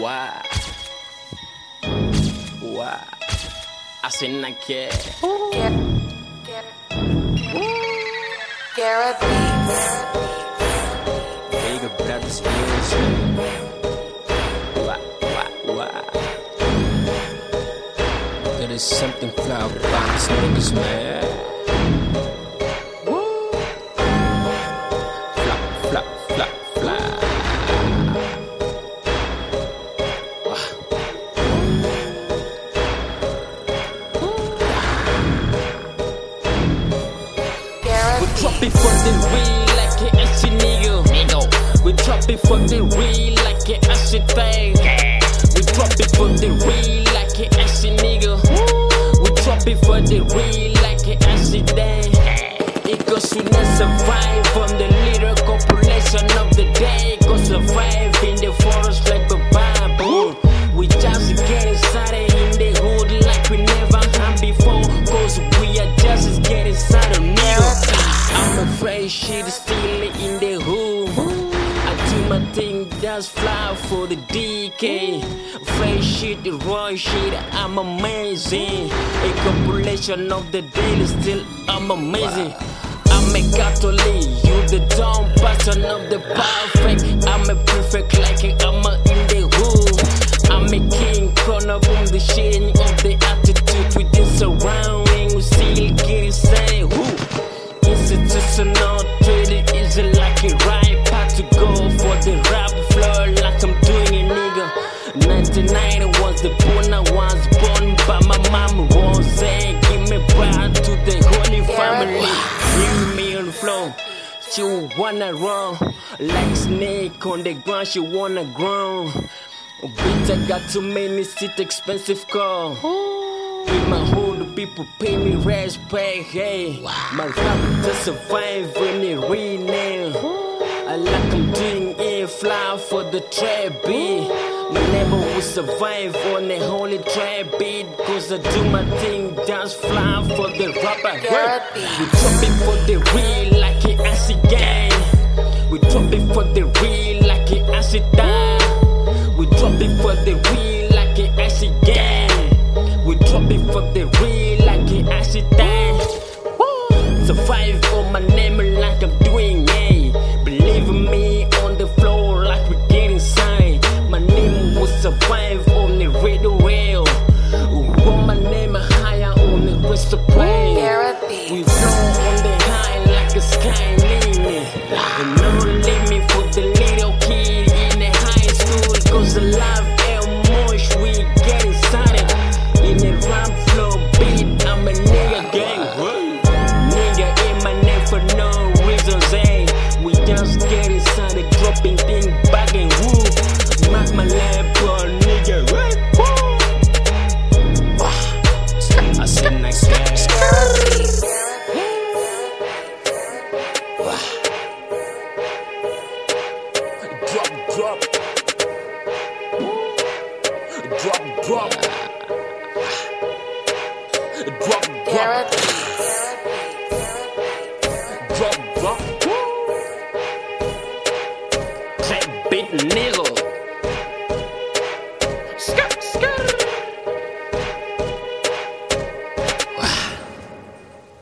Wow. Wow. Hacen la que. Garrett Beats. Big Brothers Music. Wow, wow, wow. There is something fly about these niggas, man. Woo. Flop, flop, flop, flop. Drop it for the real like a acid nigga. We drop it for the real like a acid thing. We drop it for the real like a acid nigga. We drop it for the real like a acid thing. It goes to not survive from the little compilation of the day. Go survive in the forest like a bamboo. We just getting started in the hood like we never had before. Cause we are just getting started new. I'm afraid shit is still in the hood. I do my thing, that's fly for the DK. Afraid shit, the raw shit, I'm amazing. A compilation of the daily still, I'm amazing. I'm a Catholic, you the dumb pattern of the perfect. I'm a perfect like I'm in the hood. I'm a king, corner boom, the shading of the attitude within surrounding. We still get insane. Institutional trading is like a right path to go for the rap floor like I'm doing a nigga. 99 was the born I was born by my mama Rose. Give me back to the holy family. Bring me on the floor. She wanna run like snake on the ground. She wanna grow. Bitch, I got too many shit expensive car. In my hood, people pay me respect, hey. My rap to survive when it rename. I like I'm doing it, fly for the trap beat. My neighbor will survive on the holy trap beat. Cause I do my thing, dance fly for the rapper. We drop it for the real like it acid gang. We drop it for the real like it acid time. We drop it for the real like it acid gang. We drop it for the real like an accident. Survive on my name like I'm doing, yeah. Believe me on the floor like we're getting signed. My name will survive on the radio rail. Want my name higher on the rest of plane. We flow on the high like a sky limit. And no limit for the little kid in the high school. Cause the life and much we getting started. In the rap flow beat, I'm a nigga gang. Nigga in my name for no reason, hey. We just getting started, dropping things back and whoop. Mark my lamp on nigga, I said next guy. Drop. Drop. Garrett Drop. Clap beat nigga.